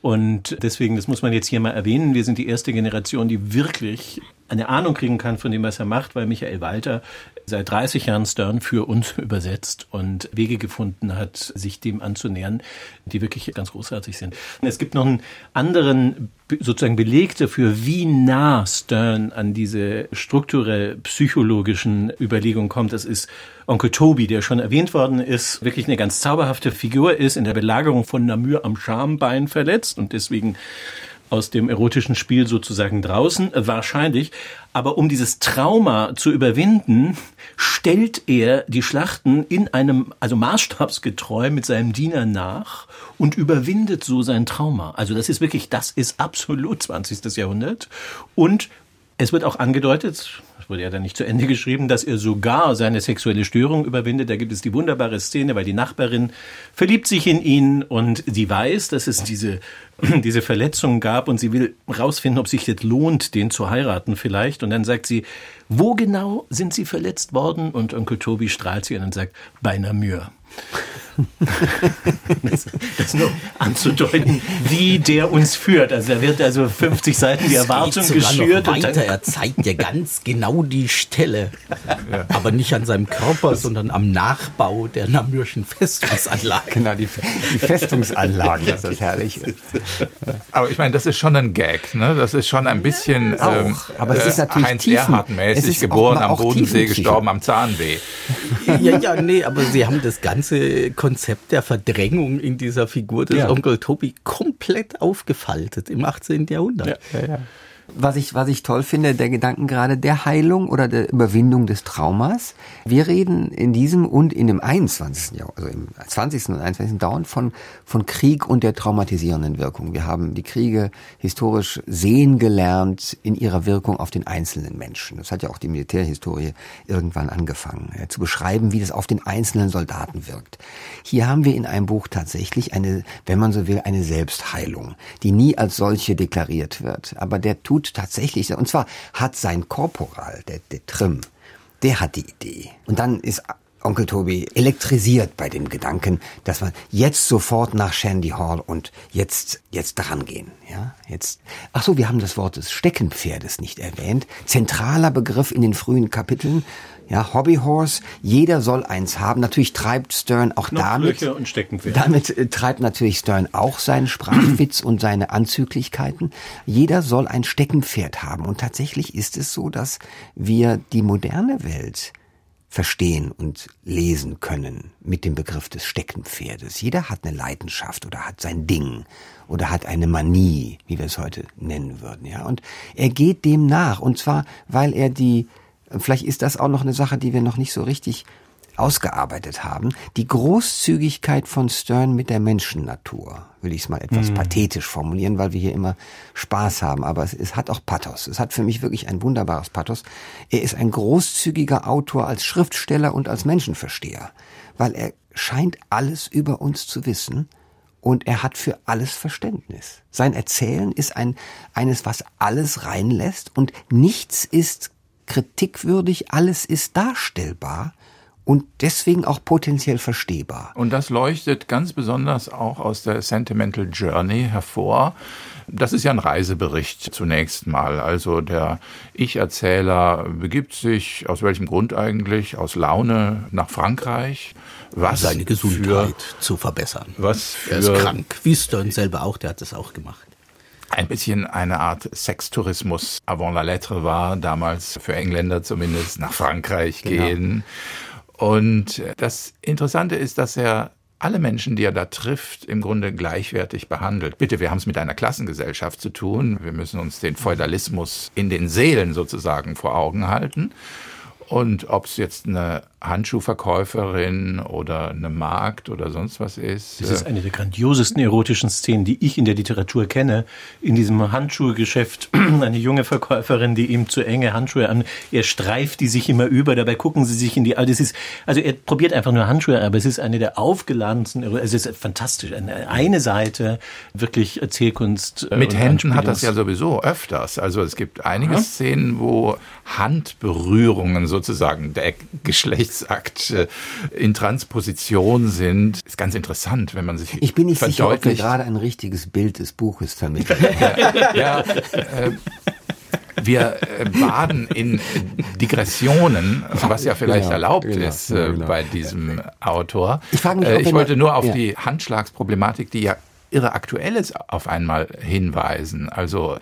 Und deswegen, das muss man jetzt hier mal erwähnen, wir sind die erste Generation, die wirklich eine Ahnung kriegen kann von dem, was er macht, weil Michael Walter seit 30 Jahren Stern für uns übersetzt und Wege gefunden hat, sich dem anzunähern, die wirklich ganz großartig sind. Es gibt noch einen anderen sozusagen Beleg dafür, wie nah Stern an diese strukturell psychologischen Überlegungen kommt. Das ist Onkel Toby, der schon erwähnt worden ist, wirklich eine ganz zauberhafte Figur ist, in der Belagerung von Namur am Schambein verletzt und deswegen aus dem erotischen Spiel sozusagen draußen, wahrscheinlich. Aber um dieses Trauma zu überwinden, stellt er die Schlachten in einem, also maßstabsgetreu mit seinem Diener nach und überwindet so sein Trauma. Also das ist absolut 20. Jahrhundert. Und es wird auch angedeutet, das wurde ja dann nicht zu Ende geschrieben, dass er sogar seine sexuelle Störung überwindet. Da gibt es die wunderbare Szene, weil die Nachbarin verliebt sich in ihn und sie weiß, dass es diese Verletzung gab und sie will rausfinden, ob sich das lohnt, den zu heiraten vielleicht. Und dann sagt sie, wo genau sind Sie verletzt worden? Und Onkel Toby strahlt sie an und sagt, bei Namur. Das nur anzudeuten, wie der uns führt. Also da wird also 50 Seiten die Erwartung geschürt. Er zeigt ja ganz genau die Stelle, aber nicht an seinem Körper, sondern am Nachbau der Namurschen Festungsanlage. Genau, die Festungsanlage, das ist herrlich. Aber ich meine, das ist schon ein Gag, ne? Das ist schon ein bisschen aber es ist natürlich Heinz Erhardt-mäßig, geboren am Bodensee, gestorben am Zahnweh. Nee, aber sie haben das ganze Konzept der Verdrängung in dieser Figur des Onkel Toby komplett aufgefaltet im 18. Jahrhundert. Ja. Was ich toll finde, der Gedanken gerade der Heilung oder der Überwindung des Traumas. Wir reden in diesem und in dem 21. Jahrhundert, also im 20. und 21. dauernd von Krieg und der traumatisierenden Wirkung. Wir haben die Kriege historisch sehen gelernt in ihrer Wirkung auf den einzelnen Menschen. Das hat ja auch die Militärhistorie irgendwann angefangen, zu beschreiben, wie das auf den einzelnen Soldaten wirkt. Hier haben wir in einem Buch tatsächlich eine, wenn man so will, eine Selbstheilung, die nie als solche deklariert wird. Aber der tut tatsächlich, und zwar hat sein Korporal, der Trim, der hat die Idee. Und dann ist Onkel Toby elektrisiert bei dem Gedanken, dass man jetzt sofort nach Shandy Hall und jetzt daran gehen. Ja, jetzt. Ach so, wir haben das Wort des Steckenpferdes nicht erwähnt. Zentraler Begriff in den frühen Kapiteln. Ja, Hobbyhorse. Jeder soll eins haben. Natürlich treibt Stern auch damit. Und Steckenpferde. Damit treibt natürlich Stern auch seinen Sprachwitz und seine Anzüglichkeiten. Jeder soll ein Steckenpferd haben. Und tatsächlich ist es so, dass wir die moderne Welt verstehen und lesen können mit dem Begriff des Steckenpferdes. Jeder hat eine Leidenschaft oder hat sein Ding oder hat eine Manie, wie wir es heute nennen würden. Ja, und er geht dem nach. Und zwar, weil er vielleicht ist das auch noch eine Sache, die wir noch nicht so richtig ausgearbeitet haben, die Großzügigkeit von Stern mit der Menschennatur, will ich es mal etwas pathetisch formulieren, weil wir hier immer Spaß haben, aber es hat auch Pathos. Es hat für mich wirklich ein wunderbares Pathos. Er ist ein großzügiger Autor als Schriftsteller und als Menschenversteher, weil er scheint alles über uns zu wissen und er hat für alles Verständnis. Sein Erzählen ist eines, was alles reinlässt und nichts ist kritikwürdig, alles ist darstellbar und deswegen auch potenziell verstehbar. Und das leuchtet ganz besonders auch aus der Sentimental Journey hervor. Das ist ja ein Reisebericht zunächst mal. Also der Ich-Erzähler begibt sich, aus welchem Grund eigentlich, aus Laune nach Frankreich. Was seine Gesundheit zu verbessern. Er ist krank, wie Stern selber auch, der hat das auch gemacht. Ein bisschen eine Art Sextourismus avant la lettre war, damals für Engländer zumindest, nach Frankreich gehen. Genau. Und das Interessante ist, dass er alle Menschen, die er da trifft, im Grunde gleichwertig behandelt. Bitte, wir haben es mit einer Klassengesellschaft zu tun. Wir müssen uns den Feudalismus in den Seelen sozusagen vor Augen halten. Und ob es jetzt eine Handschuhverkäuferin oder eine Magd oder sonst was ist. Das ist eine der grandiosesten erotischen Szenen, die ich in der Literatur kenne. In diesem Handschuhgeschäft eine junge Verkäuferin, die ihm zu enge Handschuhe an. Er streift die sich immer über, dabei gucken sie sich in die Augen. Also er probiert einfach nur Handschuhe, aber es ist eine der aufgeladensten, es ist fantastisch. Eine Seite, wirklich Erzählkunst. Mit Händen hat das ja sowieso öfters. Also es gibt einige Szenen, wo Handberührungen sozusagen der Geschlechtsakt in Transposition sind. Ist ganz interessant, wenn man sich Ich bin nicht sicher, ob wir gerade ein richtiges Bild des Buches vermitteln. Wir baden in Digressionen, was ja vielleicht erlaubt ist bei diesem Autor. Ich wollte nur auf die Handschlagsproblematik, die ja irre aktuell ist, auf einmal hinweisen. Also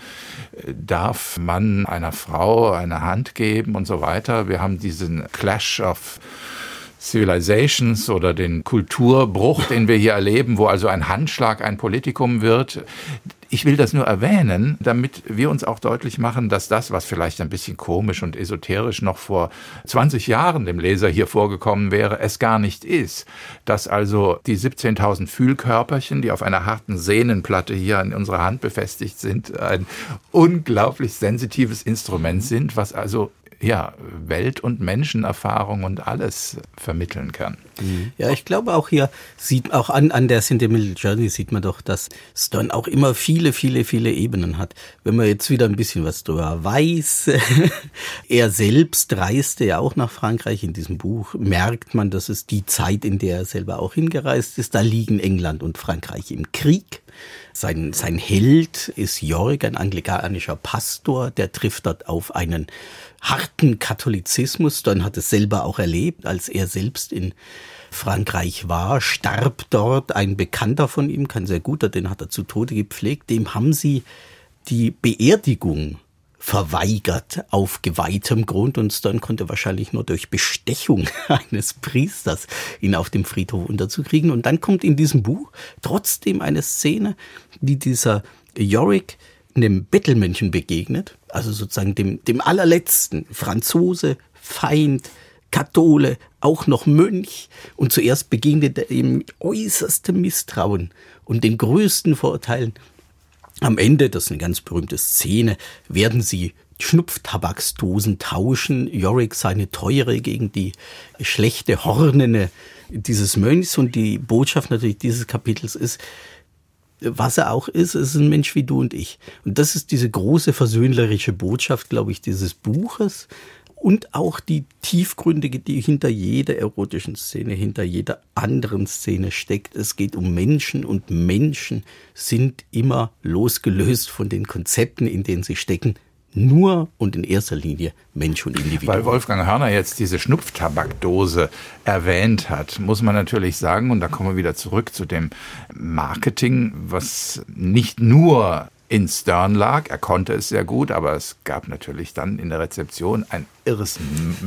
darf man einer Frau eine Hand geben und so weiter. Wir haben diesen Clash of Civilizations oder den Kulturbruch, den wir hier erleben, wo also ein Handschlag ein Politikum wird. Ich will das nur erwähnen, damit wir uns auch deutlich machen, dass das, was vielleicht ein bisschen komisch und esoterisch noch vor 20 Jahren dem Leser hier vorgekommen wäre, es gar nicht ist. Dass also die 17.000 Fühlkörperchen, die auf einer harten Sehnenplatte hier in unserer Hand befestigt sind, ein unglaublich sensitives Instrument sind, was also Welt- und Menschenerfahrung und alles vermitteln kann. Ja, ich glaube auch hier sieht auch an der Sentimental Journey sieht man doch, dass Stern auch immer viele Ebenen hat. Wenn man jetzt wieder ein bisschen was drüber weiß, er selbst reiste ja auch nach Frankreich. In diesem Buch merkt man, dass es die Zeit, in der er selber auch hingereist ist, da liegen England und Frankreich im Krieg. Sein Held ist Yorick, ein anglikanischer Pastor, der trifft dort auf einen harten Katholizismus. Dann hat es selber auch erlebt, als er selbst in Frankreich war, starb dort ein Bekannter von ihm, kein sehr guter, den hat er zu Tode gepflegt. Dem haben sie die Beerdigung verweigert auf geweihtem Grund und Stern konnte wahrscheinlich nur durch Bestechung eines Priesters ihn auf dem Friedhof unterzukriegen. Und dann kommt in diesem Buch trotzdem eine Szene, wie dieser Yorick einem Bettelmännchen begegnet, also sozusagen dem allerletzten Franzose, Feind, Kathole, auch noch Mönch. Und zuerst begegnet er ihm mit äußerstem Misstrauen und den größten Vorurteilen. Am Ende, das ist eine ganz berühmte Szene, werden sie Schnupftabaksdosen tauschen. Yorick seine teure gegen die schlechte Hornene dieses Mönchs. Und die Botschaft natürlich dieses Kapitels ist, was er auch ist ein Mensch wie du und ich. Und das ist diese große versöhnlerische Botschaft, glaube ich, dieses Buches. und auch die Tiefgründige, die hinter jeder erotischen Szene, hinter jeder anderen Szene steckt. Es geht um Menschen und Menschen sind immer losgelöst von den Konzepten, in denen sie stecken. Nur und in erster Linie Mensch und Individuum. Weil Wolfgang Hörner jetzt diese Schnupftabakdose erwähnt hat, muss man natürlich sagen, und da kommen wir wieder zurück zu dem Marketing, was nicht nur in Stern lag, er konnte es sehr gut, aber es gab natürlich dann in der Rezeption ein irres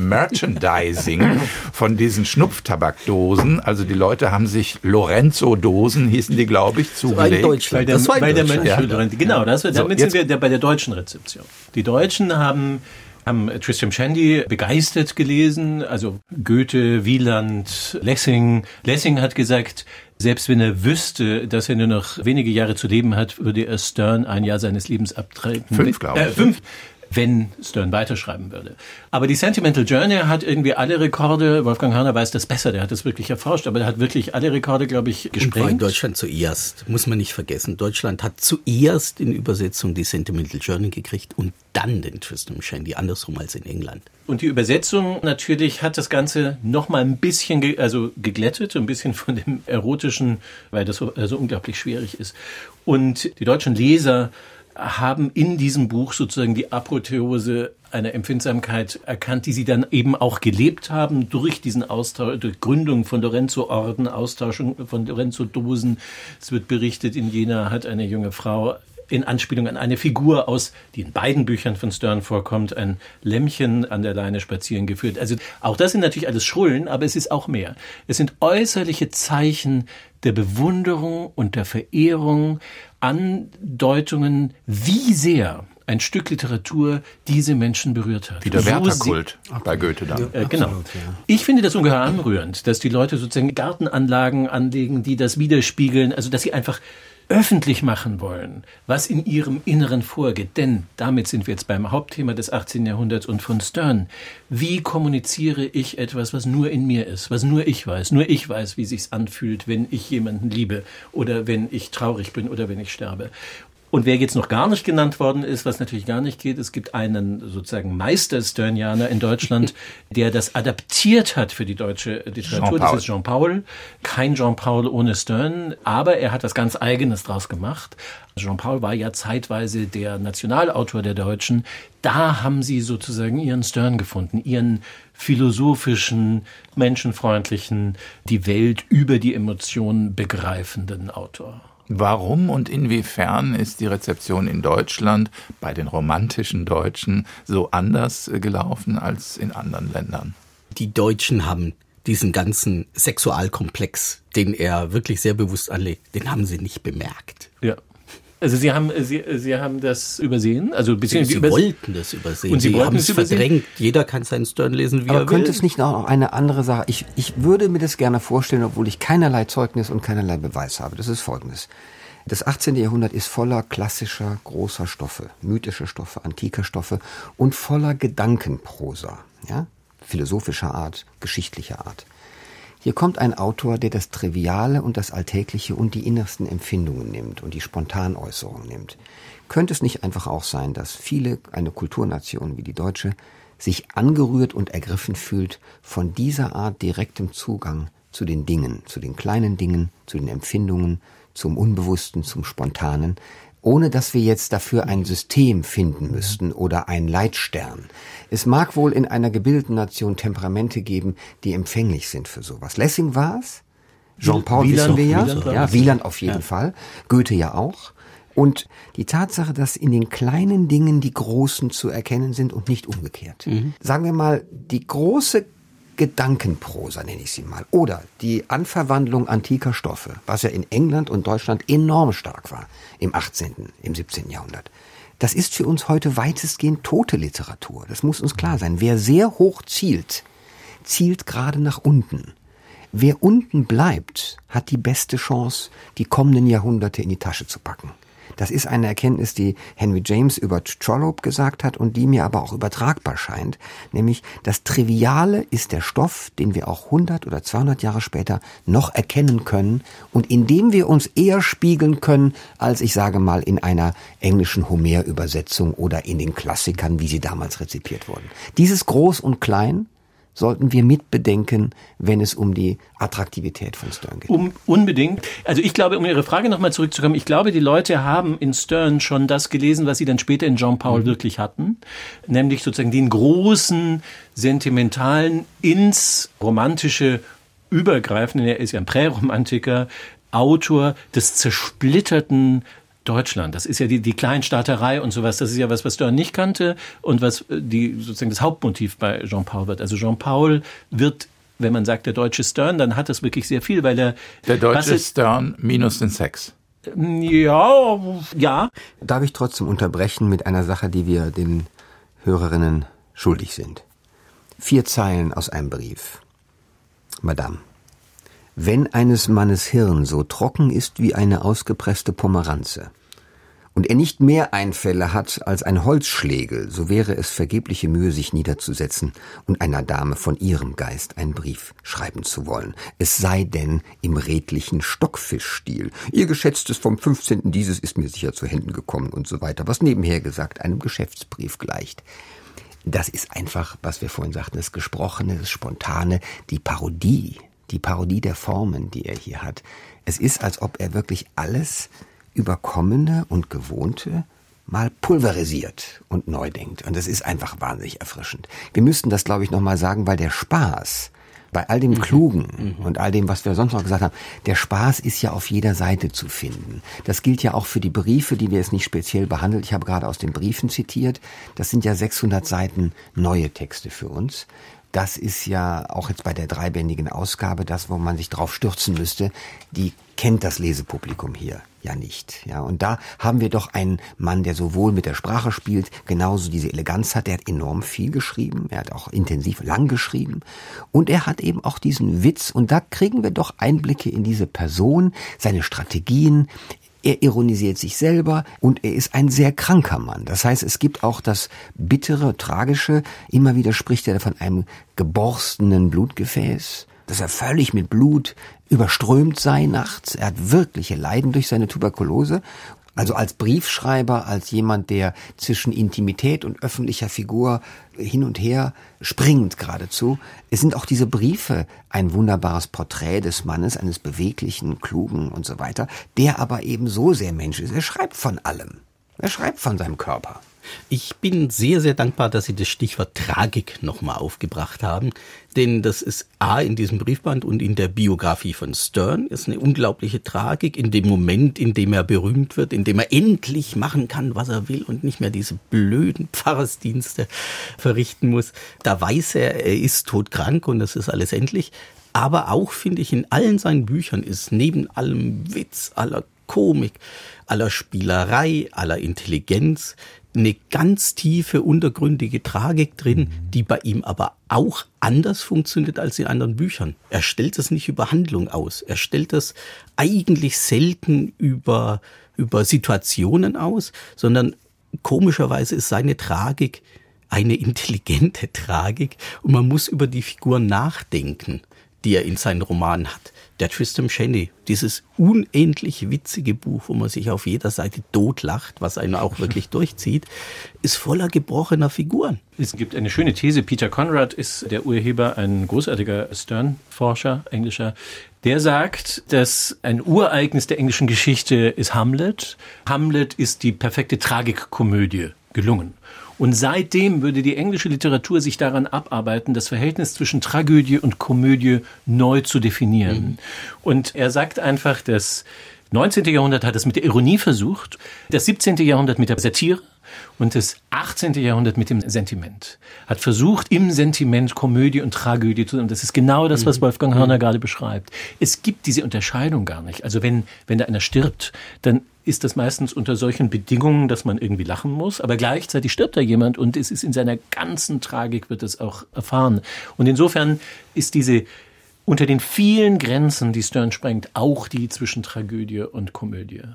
Merchandising von diesen Schnupftabakdosen. Also die Leute haben sich Lorenzo-Dosen, hießen die, glaube ich, zugelegt. Bei der Mönch. Ja. Genau, damit sind wir bei der deutschen Rezeption. Die Deutschen haben Tristram Shandy begeistert gelesen, also Goethe, Wieland, Lessing. Lessing hat gesagt, selbst wenn er wüsste, dass er nur noch wenige Jahre zu leben hat, würde er Stern ein Jahr seines Lebens abtreten. 5, glaube ich. 5. Wenn Stern weiterschreiben würde. Aber die Sentimental Journey hat irgendwie alle Rekorde, Wolfgang Hörner weiß das besser, der hat das wirklich erforscht, aber der hat wirklich alle Rekorde, glaube ich, gesprengt. In Deutschland zuerst, muss man nicht vergessen. Deutschland hat zuerst in Übersetzung die Sentimental Journey gekriegt und dann den Tristram Shandy, andersrum als in England. Und die Übersetzung natürlich hat das Ganze noch mal ein bisschen geglättet, ein bisschen von dem Erotischen, weil das so unglaublich schwierig ist. Und die deutschen Leser haben in diesem Buch sozusagen die Apotheose einer Empfindsamkeit erkannt, die sie dann eben auch gelebt haben durch diesen Austausch, durch Gründung von Lorenzo-Orden, Austauschung von Lorenzo-Dosen. Es wird berichtet, in Jena hat eine junge Frau in Anspielung an eine Figur die in beiden Büchern von Stern vorkommt, ein Lämmchen an der Leine spazieren geführt. Also auch das sind natürlich alles Schrullen, aber es ist auch mehr. Es sind äußerliche Zeichen der Bewunderung und der Verehrung, Andeutungen, wie sehr ein Stück Literatur diese Menschen berührt hat. Wie der Wertherkult bei Goethe dann. Genau. Absolut, ja. Ich finde das ungeheuer anrührend, dass die Leute sozusagen Gartenanlagen anlegen, die das widerspiegeln, also dass sie einfach öffentlich machen wollen, was in ihrem Inneren vorgeht. Denn damit sind wir jetzt beim Hauptthema des 18. Jahrhunderts und von Stern. Wie kommuniziere ich etwas, was nur in mir ist, was nur ich weiß? Nur ich weiß, wie sich's anfühlt, wenn ich jemanden liebe oder wenn ich traurig bin oder wenn ich sterbe. Und wer jetzt noch gar nicht genannt worden ist, was natürlich gar nicht geht, es gibt einen sozusagen Meister-Sternianer in Deutschland, der das adaptiert hat für die deutsche Literatur. Das ist Jean Paul. Kein Jean Paul ohne Stern, aber er hat was ganz Eigenes draus gemacht. Jean Paul war ja zeitweise der Nationalautor der Deutschen. Da haben sie sozusagen ihren Stern gefunden, ihren philosophischen, menschenfreundlichen, die Welt über die Emotionen begreifenden Autor. Warum und inwiefern ist die Rezeption in Deutschland bei den romantischen Deutschen so anders gelaufen als in anderen Ländern? Die Deutschen haben diesen ganzen Sexualkomplex, den er wirklich sehr bewusst anlegt, den haben sie nicht bemerkt. Ja. Also Sie haben das übersehen? Also Sie wollten das übersehen. Und Sie haben es verdrängt. Jeder kann seinen Stern lesen, wie Aber er will. könnte es nicht noch eine andere Sache? Ich würde mir das gerne vorstellen, obwohl ich keinerlei Zeugnis und keinerlei Beweis habe. Das ist Folgendes. Das 18. Jahrhundert ist voller klassischer, großer Stoffe, mythischer Stoffe, antiker Stoffe und voller Gedankenprosa, ja? Philosophischer Art, geschichtlicher Art. Hier kommt ein Autor, der das Triviale und das Alltägliche und die innersten Empfindungen nimmt und die Spontanäußerungen nimmt. Könnte es nicht einfach auch sein, dass eine Kulturnation wie die deutsche, sich angerührt und ergriffen fühlt von dieser Art direktem Zugang zu den Dingen, zu den kleinen Dingen, zu den Empfindungen, zum Unbewussten, zum Spontanen, ohne dass wir jetzt dafür ein System finden müssten oder einen Leitstern. Es mag wohl in einer gebildeten Nation Temperamente geben, die empfänglich sind für sowas. Lessing war es, Jean Paul wissen wir ja, Wieland auf jeden Fall, Goethe ja auch. Und die Tatsache, dass in den kleinen Dingen die großen zu erkennen sind und nicht umgekehrt. Sagen wir mal, die große Gedankenprosa, nenne ich sie mal, oder die Anverwandlung antiker Stoffe, was ja in England und Deutschland enorm stark war im 18., im 17. Jahrhundert. Das ist für uns heute weitestgehend tote Literatur. Das muss uns klar sein. Wer sehr hoch zielt, zielt gerade nach unten. Wer unten bleibt, hat die beste Chance, die kommenden Jahrhunderte in die Tasche zu packen. Das ist eine Erkenntnis, die Henry James über Trollope gesagt hat und die mir aber auch übertragbar scheint. Nämlich, das Triviale ist der Stoff, den wir auch 100 oder 200 Jahre später noch erkennen können und in dem wir uns eher spiegeln können, als ich sage mal in einer englischen Homer-Übersetzung oder in den Klassikern, wie sie damals rezipiert wurden. Dieses Groß und Klein sollten wir mitbedenken, wenn es um die Attraktivität von Stern geht. Unbedingt. Also ich glaube, um Ihre Frage nochmal zurückzukommen, ich glaube, die Leute haben in Stern schon das gelesen, was sie dann später in Jean Paul wirklich hatten, nämlich sozusagen den großen, sentimentalen, ins Romantische übergreifenden, er ist ja ein Präromantiker, Autor des zersplitterten Deutschland. Das ist ja die Kleinstaaterei und sowas. Das ist ja was Stern nicht kannte und was sozusagen das Hauptmotiv bei Jean Paul wird. Also Jean Paul wird, wenn man sagt, der deutsche Stern, dann hat das wirklich sehr viel, weil er... Der deutsche Stern minus den Sex. Ja. Darf ich trotzdem unterbrechen mit einer Sache, die wir den Hörerinnen schuldig sind? 4 Zeilen aus einem Brief. Madame, wenn eines Mannes Hirn so trocken ist wie eine ausgepresste Pomeranze und er nicht mehr Einfälle hat als ein Holzschlegel, so wäre es vergebliche Mühe, sich niederzusetzen und einer Dame von ihrem Geist einen Brief schreiben zu wollen. Es sei denn im redlichen Stockfischstil. Ihr Geschätztes vom 15. dieses ist mir sicher zu Händen gekommen und so weiter, was nebenher gesagt einem Geschäftsbrief gleicht. Das ist einfach, was wir vorhin sagten, das Gesprochene, das Spontane, die Parodie der Formen, die er hier hat. Es ist, als ob er wirklich alles Überkommene und Gewohnte mal pulverisiert und neu denkt. Und das ist einfach wahnsinnig erfrischend. Wir müssten das, glaube ich, nochmal sagen, weil der Spaß bei all dem Klugen und all dem, was wir sonst noch gesagt haben, der Spaß ist ja auf jeder Seite zu finden. Das gilt ja auch für die Briefe, die wir jetzt nicht speziell behandelt. Ich habe gerade aus den Briefen zitiert. Das sind ja 600 Seiten neue Texte für uns. Das ist ja auch jetzt bei der 3-bändigen Ausgabe das, wo man sich drauf stürzen müsste. Die kennt das Lesepublikum hier ja nicht. Ja, und da haben wir doch einen Mann, der sowohl mit der Sprache spielt, genauso diese Eleganz hat. Der hat enorm viel geschrieben. Er hat auch intensiv lang geschrieben. Und er hat eben auch diesen Witz. Und da kriegen wir doch Einblicke in diese Person, seine Strategien. Er ironisiert sich selber und er ist ein sehr kranker Mann. Das heißt, es gibt auch das Bittere, Tragische. Immer wieder spricht er von einem geborstenen Blutgefäß, dass er völlig mit Blut überströmt sei nachts. Er hat wirkliche Leiden durch seine Tuberkulose. Also als Briefschreiber, als jemand, der zwischen Intimität und öffentlicher Figur hin und her springt geradezu. Es sind auch diese Briefe ein wunderbares Porträt des Mannes, eines beweglichen, klugen und so weiter, der aber eben so sehr Mensch ist. Er schreibt von allem. Er schreibt von seinem Körper. Ich bin sehr, sehr dankbar, dass Sie das Stichwort Tragik nochmal aufgebracht haben, denn das ist in diesem Briefband und in der Biografie von Stern ist eine unglaubliche Tragik in dem Moment, in dem er berühmt wird, in dem er endlich machen kann, was er will und nicht mehr diese blöden Pfarrersdienste verrichten muss. Da weiß er ist todkrank und das ist alles endlich. Aber auch, finde ich, in allen seinen Büchern ist neben allem Witz, aller Komik, aller Spielerei, aller Intelligenz eine ganz tiefe, untergründige Tragik drin, die bei ihm aber auch anders funktioniert als in anderen Büchern. Er stellt das nicht über Handlung aus. Er stellt das eigentlich selten über Situationen aus, sondern komischerweise ist seine Tragik eine intelligente Tragik und man muss über die Figuren nachdenken, die er in seinen Romanen hat. Der Tristram Shandy, dieses unendlich witzige Buch, wo man sich auf jeder Seite totlacht, was einen auch wirklich durchzieht, ist voller gebrochener Figuren. Es gibt eine schöne These. Peter Conrad ist der Urheber, ein großartiger Stern-Forscher, englischer. Der sagt, dass ein Ureignis der englischen Geschichte ist Hamlet. Hamlet ist die perfekte Tragikkomödie gelungen. Und seitdem würde die englische Literatur sich daran abarbeiten, das Verhältnis zwischen Tragödie und Komödie neu zu definieren. Und er sagt einfach, das 19. Jahrhundert hat es mit der Ironie versucht, das 17. Jahrhundert mit der Satire und das 18. Jahrhundert mit dem Sentiment. Hat versucht, im Sentiment Komödie und Tragödie zu sein. Das ist genau das, was Wolfgang Hörner gerade beschreibt. Es gibt diese Unterscheidung gar nicht. Also wenn da einer stirbt, dann ist das meistens unter solchen Bedingungen, dass man irgendwie lachen muss, aber gleichzeitig stirbt da jemand und es ist in seiner ganzen Tragik wird es auch erfahren. Und insofern ist diese unter den vielen Grenzen, die Stern sprengt, auch die zwischen Tragödie und Komödie.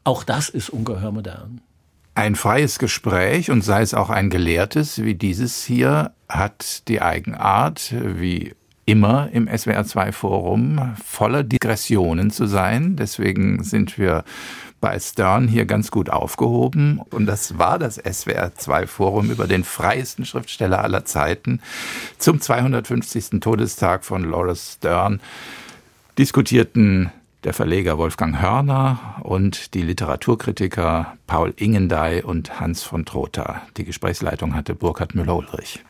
Auch das ist ungeheuer modern. Ein freies Gespräch, und sei es auch ein gelehrtes wie dieses hier, hat die Eigenart, wie immer im SWR2-Forum, voller Digressionen zu sein. Deswegen sind wir bei Stern hier ganz gut aufgehoben. Und das war das SWR2-Forum über den freiesten Schriftsteller aller Zeiten. Zum 250. Todestag von Laurence Sterne diskutierten der Verleger Wolfgang Hörner und die Literaturkritiker Paul Ingendey und Hans von Trotha. Die Gesprächsleitung hatte Burkhard Müller-Ulrich.